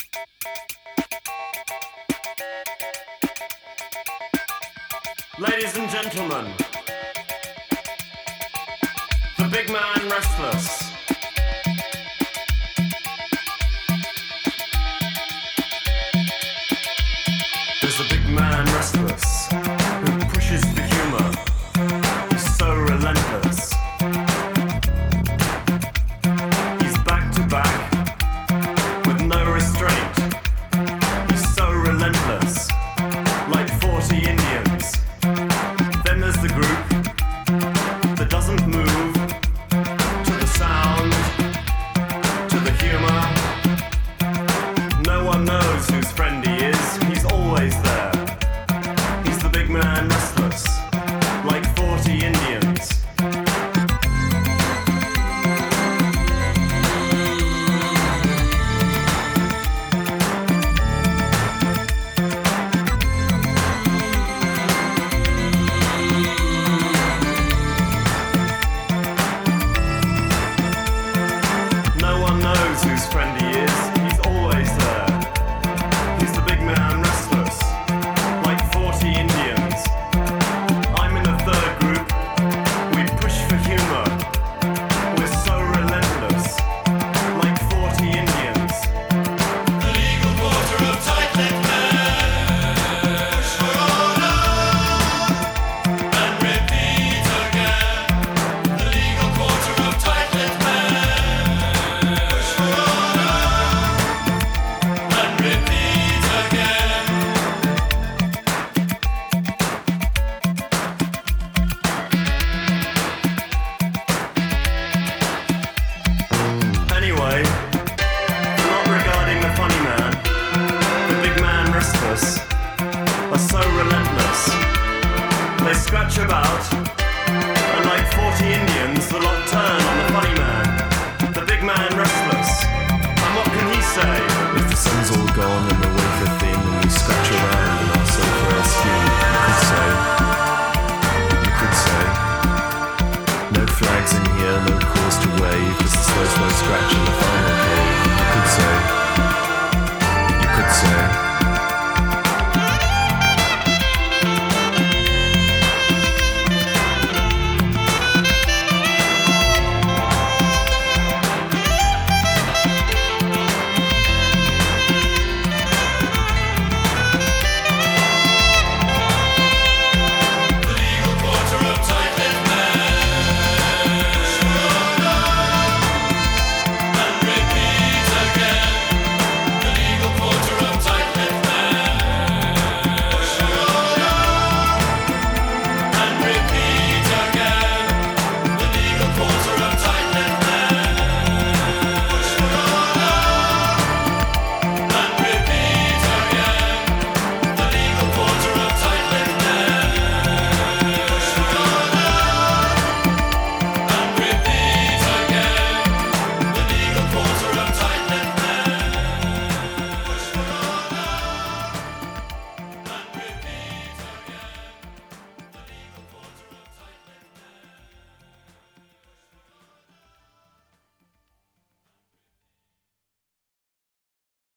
Ladies and gentlemen, the big man restless. There's a big man restless who pushes for humor. He's so relentless. He's back to back with no restraint. He's so relentless, like 40 Indians. Then there's the group that doesn't move to the sound, to the humor. No one knows whose friend he is. He's always there. He's the big man restless, like 40 Indians. No one knows whose friend he is. He's always there. He's the big man restless, like 40 Indians. I'm in the third group. We push for humor. We're so relentless, like 40 Indians. The legal quarter of tight-lipped men. Push for order and repeat again. The legal quarter of tight-lipped men. Push for order and repeat again. Anyway, not regarding the funny man, the big man restless are so relentless. They scratch about, and like 40 Indians, the lot turn on the funny man, the big man restless. And what can he say? If the sun's all gone and the wafer thin and we scratch around in our sulphur skin, you could say, no flags in here, no cause to wave, just a slow scratching.